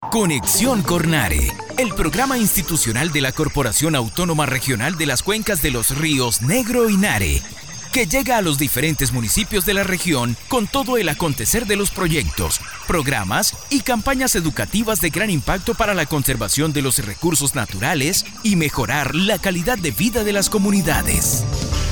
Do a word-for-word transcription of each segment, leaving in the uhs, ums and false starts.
Conexión Cornare, el programa institucional de la Corporación Autónoma Regional de las Cuencas de los Ríos Negro y Nare, que llega a los diferentes municipios de la región con todo el acontecer de los proyectos, programas y campañas educativas de gran impacto para la conservación de los recursos naturales y mejorar la calidad de vida de las comunidades.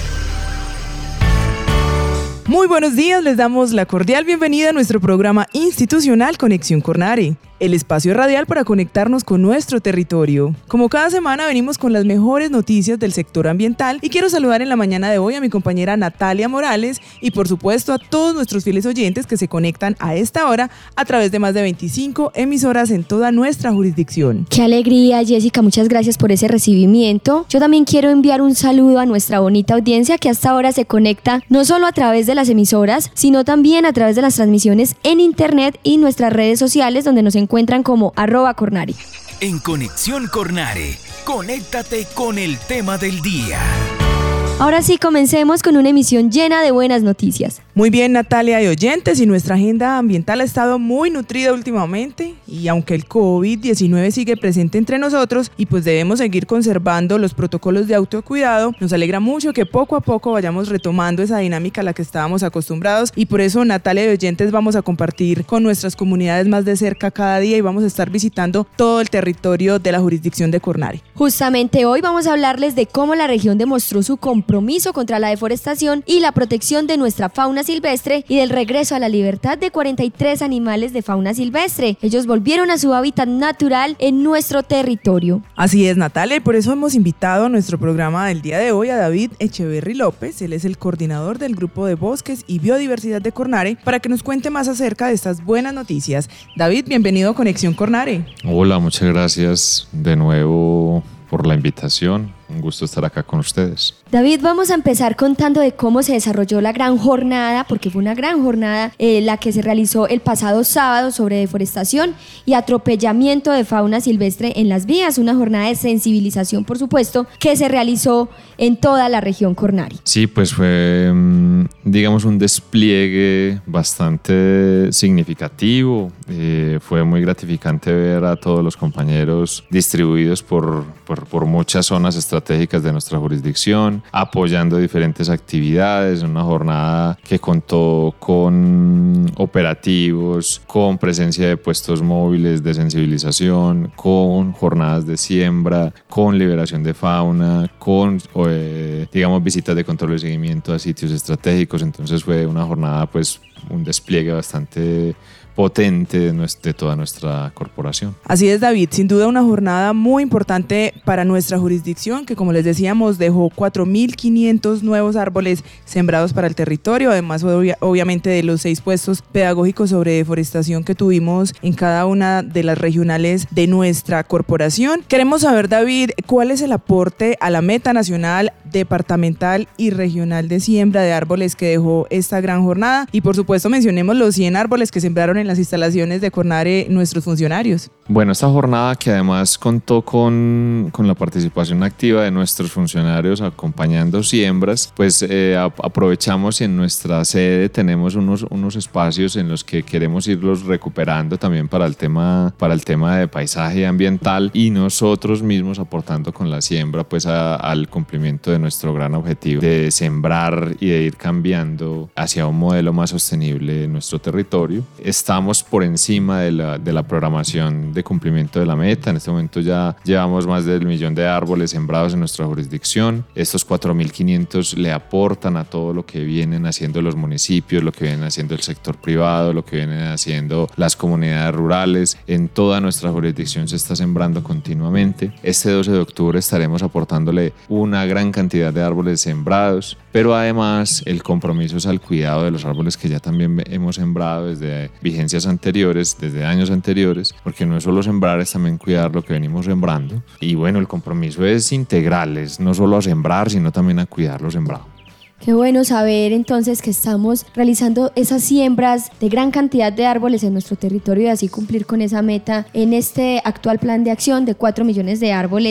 Muy buenos días, les damos la cordial bienvenida a nuestro programa institucional Conexión Cornare, el espacio radial para conectarnos con nuestro territorio. Como cada semana venimos con las mejores noticias del sector ambiental y quiero saludar en la mañana de hoy a mi compañera Natalia Morales y por supuesto a todos nuestros fieles oyentes que se conectan a esta hora a través de más de veinticinco emisoras en toda nuestra jurisdicción. Qué alegría, Jessica, muchas gracias por ese recibimiento. Yo también quiero enviar un saludo a nuestra bonita audiencia que hasta ahora se conecta no solo a través de las emisoras, sino también a través de las transmisiones en internet y nuestras redes sociales donde nos encuentran como arroba Cornare. En Conexión Cornare, conéctate con el tema del día. Ahora sí, comencemos con una emisión llena de buenas noticias. Muy bien, Natalia y oyentes, y nuestra agenda ambiental ha estado muy nutrida últimamente y aunque el covid diecinueve sigue presente entre nosotros y pues debemos seguir conservando los protocolos de autocuidado, nos alegra mucho que poco a poco vayamos retomando esa dinámica a la que estábamos acostumbrados y por eso, Natalia y oyentes, vamos a compartir con nuestras comunidades más de cerca cada día y vamos a estar visitando todo el territorio de la jurisdicción de Cornare. Justamente hoy vamos a hablarles de cómo la región demostró su compromiso contra la deforestación y la protección de nuestra fauna silvestre y del regreso a la libertad de cuarenta y tres animales de fauna silvestre. Ellos volvieron a su hábitat natural en nuestro territorio. Así es, Natalia, y por eso hemos invitado a nuestro programa del día de hoy a David Echeverry López. Él es el coordinador del Grupo de Bosques y Biodiversidad de Cornare para que nos cuente más acerca de estas buenas noticias. David, bienvenido a Conexión Cornare. Hola, muchas gracias de nuevo por la invitación. Un gusto estar acá con ustedes. David, vamos a empezar contando de cómo se desarrolló la gran jornada, porque fue una gran jornada eh, la que se realizó el pasado sábado sobre deforestación y atropellamiento de fauna silvestre en las vías, una jornada de sensibilización, por supuesto, que se realizó en toda la región Cornare. Sí, pues fue, digamos, un despliegue bastante significativo. Eh, fue muy gratificante ver a todos los compañeros distribuidos por, por, por muchas zonas estratégicas estratégicas de nuestra jurisdicción, apoyando diferentes actividades, una jornada que contó con operativos, con presencia de puestos móviles de sensibilización, con jornadas de siembra, con liberación de fauna, con eh, digamos visitas de control y seguimiento a sitios estratégicos. Entonces fue una jornada, pues un despliegue bastante potente de, nuestra, de toda nuestra corporación. Así es, David, sin duda una jornada muy importante para nuestra jurisdicción que, como les decíamos, dejó cuatro mil quinientos nuevos árboles sembrados para el territorio, además obvia, obviamente de los seis puestos pedagógicos sobre deforestación que tuvimos en cada una de las regionales de nuestra corporación. Queremos saber, David, cuál es el aporte a la meta nacional, departamental y regional de siembra de árboles que dejó esta gran jornada y por supuesto mencionemos los cien árboles que sembraron en las instalaciones de Cornare nuestros funcionarios. Bueno, esta jornada que además contó con, con la participación activa de nuestros funcionarios acompañando siembras, pues eh, aprovechamos y en nuestra sede tenemos unos, unos espacios en los que queremos irlos recuperando también para el tema, para el tema de paisaje ambiental y nosotros mismos aportando con la siembra pues a, al cumplimiento de nuestro gran objetivo de sembrar y de ir cambiando hacia un modelo más sostenible en nuestro territorio. Está Estamos por encima de la, de la programación de cumplimiento de la meta. En este momento ya llevamos más del millón de árboles sembrados en nuestra jurisdicción. Estos cuatro mil quinientos le aportan a todo lo que vienen haciendo los municipios, lo que vienen haciendo el sector privado, lo que vienen haciendo las comunidades rurales. En toda nuestra jurisdicción se está sembrando continuamente. Este doce de octubre estaremos aportándole una gran cantidad de árboles sembrados, pero además el compromiso es al cuidado de los árboles que ya también hemos sembrado desde vigencias anteriores, desde años anteriores, porque no es solo sembrar, es también cuidar lo que venimos sembrando. Y bueno, el compromiso es integral, es no solo a sembrar, sino también a cuidar lo sembrado. Qué bueno saber entonces que estamos realizando esas siembras de gran cantidad de árboles en nuestro territorio y así cumplir con esa meta en este actual plan de acción de cuatro millones de árboles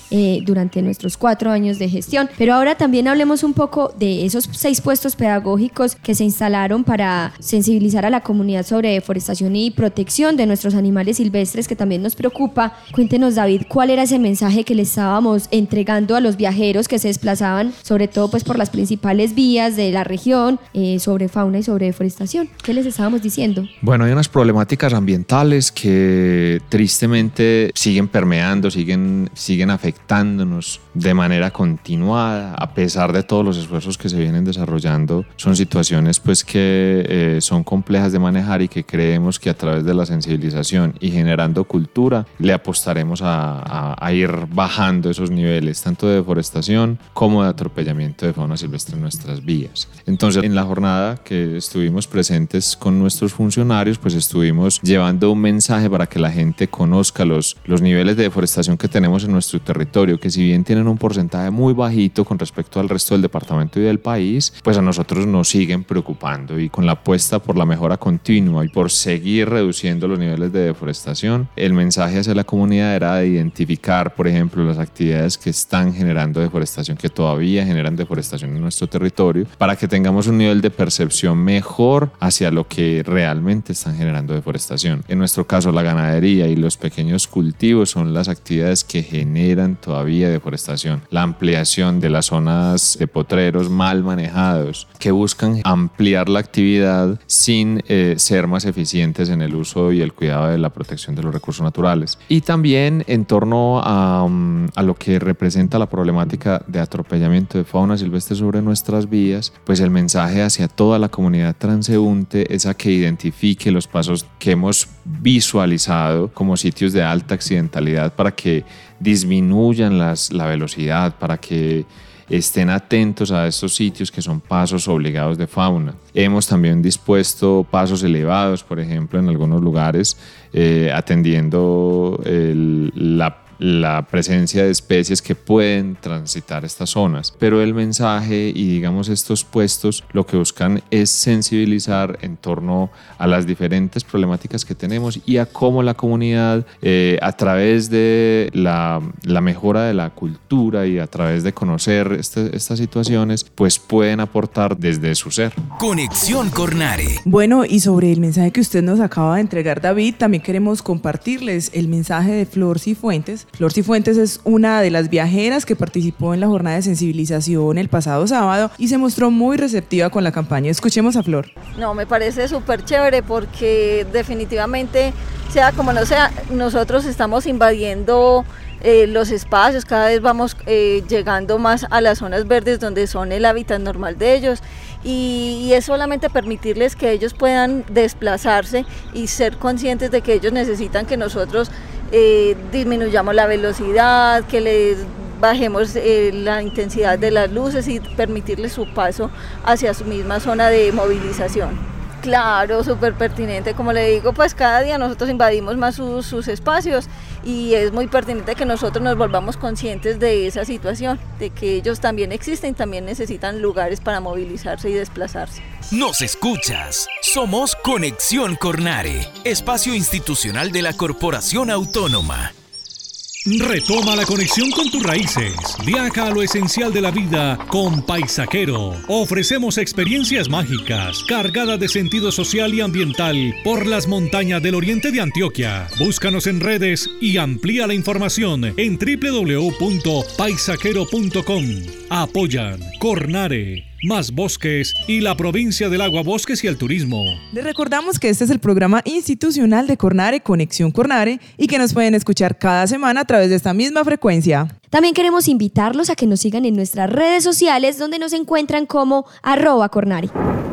eh, durante nuestros cuatro años de gestión. Pero ahora también hablemos un poco de esos seis puestos pedagógicos que se instalaron para sensibilizar a la comunidad sobre deforestación y protección de nuestros animales silvestres, que también nos preocupa. Cuéntenos, David, ¿cuál era ese mensaje que le estábamos entregando a los viajeros que se desplazaban, sobre todo pues por las principales vías de la región, eh, sobre fauna y sobre deforestación? ¿Qué les estábamos diciendo? Bueno, hay unas problemáticas ambientales que tristemente siguen permeando, siguen, siguen afectándonos de manera continuada, a pesar de todos los esfuerzos que se vienen desarrollando. Son situaciones pues que eh, son complejas de manejar y que creemos que a través de la sensibilización y generando cultura le apostaremos a, a, a ir bajando esos niveles, tanto de deforestación como de atropellamiento de fauna silvestre en nuestras vías. Entonces, en la jornada que estuvimos presentes con nuestros funcionarios, pues estuvimos llevando un mensaje para que la gente conozca los, los niveles de deforestación que tenemos en nuestro territorio, que si bien tienen un porcentaje muy bajito con respecto al resto del departamento y del país, pues a nosotros nos siguen preocupando, y con la apuesta por la mejora continua y por seguir reduciendo los niveles de deforestación, el mensaje hacia la comunidad era de identificar, por ejemplo, las actividades que están generando deforestación, que todavía generan deforestación en nuestro territorio, para que tengamos un nivel de percepción mejor hacia lo que realmente están generando deforestación. En nuestro caso, la ganadería y los pequeños cultivos son las actividades que generan todavía deforestación. La ampliación de las zonas de potreros mal manejados, que buscan ampliar la actividad sin eh, ser más eficientes en el uso y el cuidado de la protección de los recursos naturales. Y también en torno a, um, a lo que representa la problemática de atropellamiento de fauna silvestre sobre nuestras vías, pues el mensaje hacia toda la comunidad transeúnte es a que identifique los pasos que hemos visualizado como sitios de alta accidentalidad para que disminuyan las, la velocidad, para que estén atentos a estos sitios que son pasos obligados de fauna. Hemos también dispuesto pasos elevados, por ejemplo, en algunos lugares, eh, atendiendo el, la la presencia de especies que pueden transitar estas zonas. Pero el mensaje y digamos estos puestos lo que buscan es sensibilizar en torno a las diferentes problemáticas que tenemos y a cómo la comunidad eh, a través de la, la mejora de la cultura y a través de conocer este, estas situaciones pues pueden aportar desde su ser. Conexión Cornare. Bueno, y sobre el mensaje que usted nos acaba de entregar, David, también queremos compartirles el mensaje de Flor Cifuentes. Flor Cifuentes es una de las viajeras que participó en la jornada de sensibilización el pasado sábado y se mostró muy receptiva con la campaña. Escuchemos a Flor. No, me parece súper chévere porque definitivamente, sea como no sea, nosotros estamos invadiendo eh, los espacios, cada vez vamos eh, llegando más a las zonas verdes donde son el hábitat normal de ellos. Y, y es solamente permitirles que ellos puedan desplazarse y ser conscientes de que ellos necesitan que nosotros eh, disminuyamos la velocidad, que les bajemos eh, la intensidad de las luces y permitirles su paso hacia su misma zona de movilización. Claro, súper pertinente, como le digo, pues cada día nosotros invadimos más sus, sus espacios y es muy pertinente que nosotros nos volvamos conscientes de esa situación, de que ellos también existen, también necesitan lugares para movilizarse y desplazarse. Nos escuchas, somos Conexión Cornare, espacio institucional de la Corporación Autónoma. Retoma la conexión con tus raíces. Viaja a lo esencial de la vida con Paisaquero. Ofrecemos experiencias mágicas, cargadas de sentido social y ambiental por las montañas del oriente de Antioquia. Búscanos en redes y amplía la información en doble u doble u doble u punto paisaquero punto com. Apoyan Cornare, Más Bosques y la Provincia del Agua, Bosques y el Turismo. Les recordamos que este es el programa institucional de Cornare, Conexión Cornare, y que nos pueden escuchar cada semana a través de esta misma frecuencia. También queremos invitarlos a que nos sigan en nuestras redes sociales, donde nos encuentran como arroba Cornare.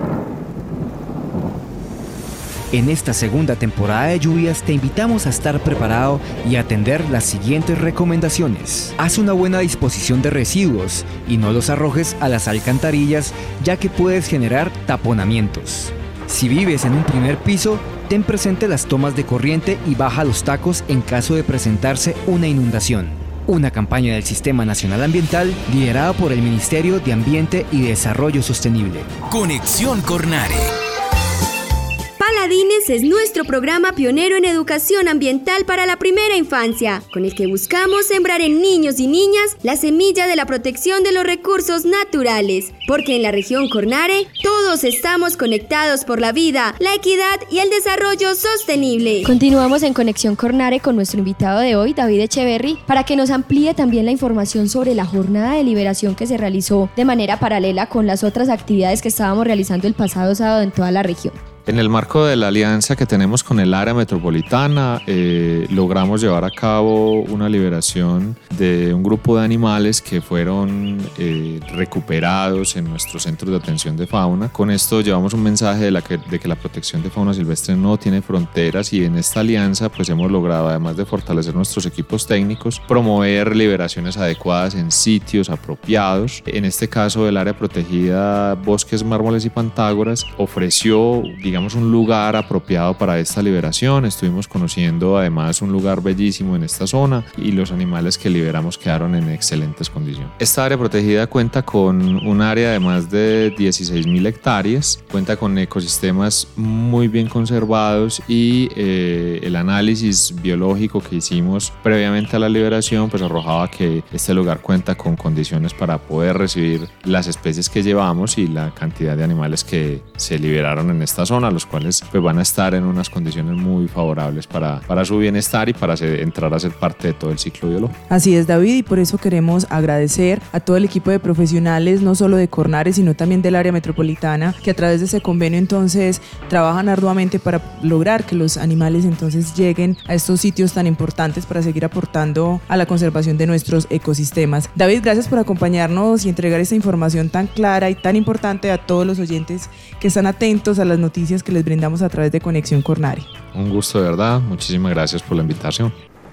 En esta segunda temporada de lluvias te invitamos a estar preparado y atender las siguientes recomendaciones. Haz una buena disposición de residuos y no los arrojes a las alcantarillas, ya que puedes generar taponamientos. Si vives en un primer piso, ten presente las tomas de corriente y baja los tacos en caso de presentarse una inundación. Una campaña del Sistema Nacional Ambiental liderada por el Ministerio de Ambiente y Desarrollo Sostenible. Conexión Cornare. Jardines es nuestro programa pionero en educación ambiental para la primera infancia, con el que buscamos sembrar en niños y niñas la semilla de la protección de los recursos naturales, porque en la región Cornare todos estamos conectados por la vida, la equidad y el desarrollo sostenible. Continuamos en Conexión Cornare con nuestro invitado de hoy, David Echeverry, para que nos amplíe también la información sobre la jornada de liberación que se realizó de manera paralela con las otras actividades que estábamos realizando el pasado sábado en toda la región. En el marco de la alianza que tenemos con el área metropolitana, eh, logramos llevar a cabo una liberación de un grupo de animales que fueron eh, recuperados en nuestros centros de atención de fauna. Con esto llevamos un mensaje de, la que, de que la protección de fauna silvestre no tiene fronteras, y en esta alianza pues hemos logrado, además de fortalecer nuestros equipos técnicos, promover liberaciones adecuadas en sitios apropiados. En este caso, el área protegida Bosques, Mármoles y Pantágoras ofreció, digamos, un lugar apropiado para esta liberación. Estuvimos conociendo además un lugar bellísimo en esta zona, y los animales que liberamos quedaron en excelentes condiciones. Esta área protegida cuenta con un área de más de dieciséis mil hectáreas, cuenta con ecosistemas muy bien conservados, y eh, el análisis biológico que hicimos previamente a la liberación pues arrojaba que este lugar cuenta con condiciones para poder recibir las especies que llevamos y la cantidad de animales que se liberaron en esta zona, los cuales pues van a estar en unas condiciones muy favorables para, para su bienestar y para ser, entrar a ser parte de todo el ciclo biológico. Así es, David, y por eso queremos agradecer a todo el equipo de profesionales, no solo de Cornare, sino también del área metropolitana, que a través de ese convenio entonces trabajan arduamente para lograr que los animales entonces lleguen a estos sitios tan importantes para seguir aportando a la conservación de nuestros ecosistemas. David, gracias por acompañarnos y entregar esta información tan clara y tan importante a todos los oyentes que están atentos a las noticias que les brindamos a través de Conexión Cornare. Un gusto, de verdad. Muchísimas gracias por la invitación.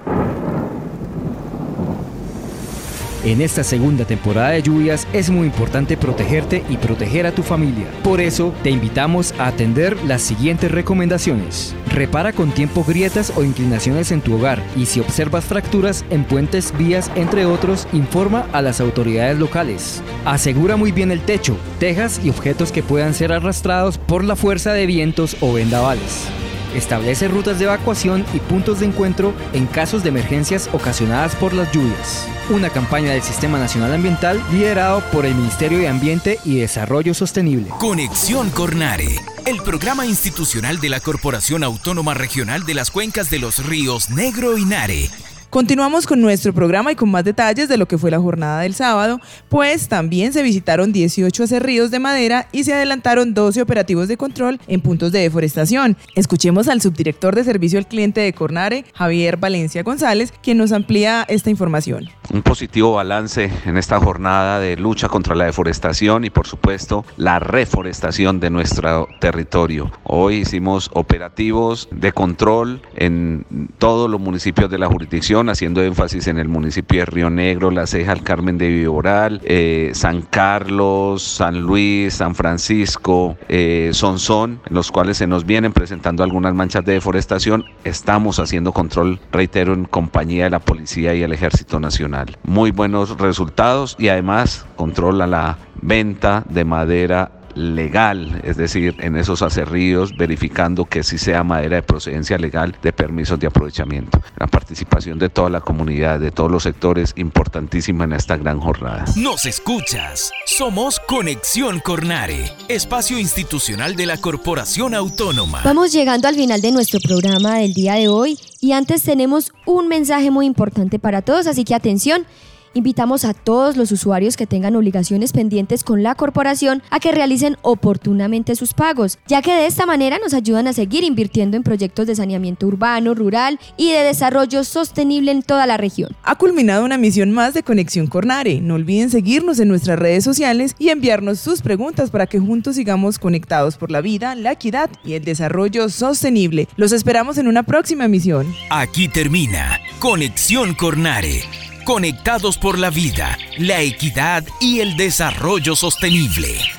En esta segunda temporada de lluvias es muy importante protegerte y proteger a tu familia. Por eso te invitamos a atender las siguientes recomendaciones. Repara con tiempo grietas o inclinaciones en tu hogar, y si observas fracturas en puentes, vías, entre otros, informa a las autoridades locales. Asegura muy bien el techo, tejas y objetos que puedan ser arrastrados por la fuerza de vientos o vendavales. Establece rutas de evacuación y puntos de encuentro en casos de emergencias ocasionadas por las lluvias. Una campaña del Sistema Nacional Ambiental liderado por el Ministerio de Ambiente y Desarrollo Sostenible. Conexión Cornare, el programa institucional de la Corporación Autónoma Regional de las Cuencas de los Ríos Negro y Nare. Continuamos con nuestro programa y con más detalles de lo que fue la jornada del sábado, pues también se visitaron dieciocho aserríos de madera y se adelantaron doce operativos de control en puntos de deforestación. Escuchemos al subdirector de Servicio al Cliente de Cornare, Javier Valencia González, quien nos amplía esta información. Un positivo balance en esta jornada de lucha contra la deforestación y, por supuesto, la reforestación de nuestro territorio. Hoy hicimos operativos de control en todos los municipios de la jurisdicción, haciendo énfasis en el municipio de Río Negro, La Ceja, el Carmen de Viboral, eh, San Carlos, San Luis, San Francisco, eh, Sonsón, en los cuales se nos vienen presentando algunas manchas de deforestación. Estamos haciendo control, reitero, en compañía de la Policía y el Ejército Nacional. Muy buenos resultados, y además controla la venta de madera legal, es decir, en esos aserríos, verificando que sí sea madera de procedencia legal, de permisos de aprovechamiento. La participación de toda la comunidad, de todos los sectores, importantísima en esta gran jornada. Nos escuchas. Somos Conexión Cornare, espacio institucional de la Corporación Autónoma. Vamos llegando al final de nuestro programa del día de hoy, y antes tenemos un mensaje muy importante para todos, así que atención. Invitamos a todos los usuarios que tengan obligaciones pendientes con la corporación a que realicen oportunamente sus pagos, ya que de esta manera nos ayudan a seguir invirtiendo en proyectos de saneamiento urbano, rural y de desarrollo sostenible en toda la región. Ha culminado una misión más de Conexión Cornare. No olviden seguirnos en nuestras redes sociales y enviarnos sus preguntas para que juntos sigamos conectados por la vida, la equidad y el desarrollo sostenible. Los esperamos en una próxima emisión. Aquí termina Conexión Cornare. Conectados por la vida, la equidad y el desarrollo sostenible.